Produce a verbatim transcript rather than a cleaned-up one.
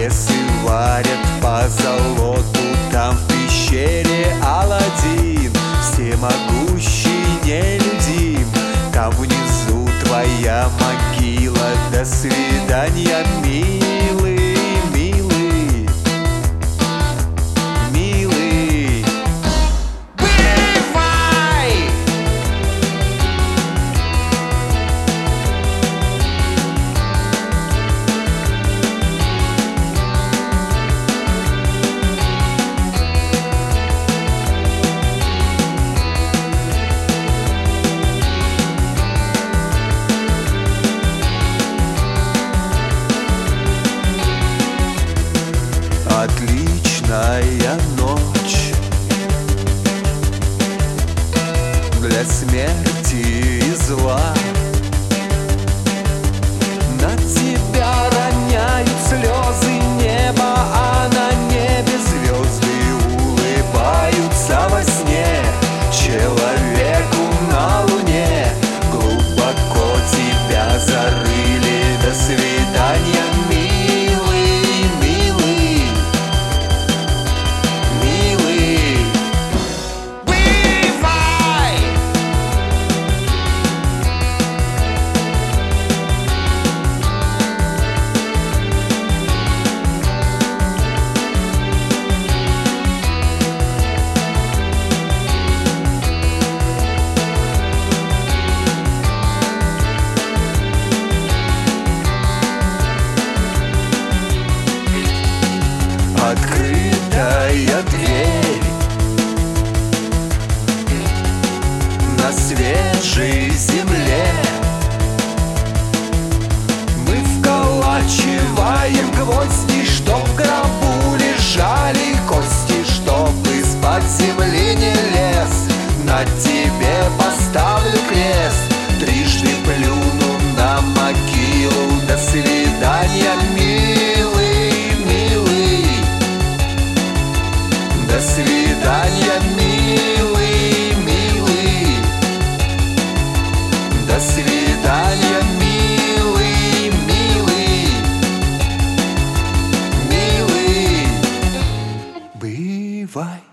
Бесы варят по золоту, там в пещере Аладдин, всемогущий нелюдим. Там внизу твоя могила. До свидания, милый, милый, милый. Бывай! Отличная ночь для смерти и зла. На тебя роняют слезы неба, а на небе звезды улыбаются во сне. Человеку на луне глубоко тебя зарыли. До свидания, милый, милый, милый. Бывай! Открытая дверь на свежей земле. Мы вколачиваем гвозди, чтоб в гробу лежали кости, чтоб из-под земли не лез. На тебе поставлю крест, трижды плюну на могилу. До свидания, милый, милый. До свидания, милый, милый. До свидания, милый, милый, милый. Бывай.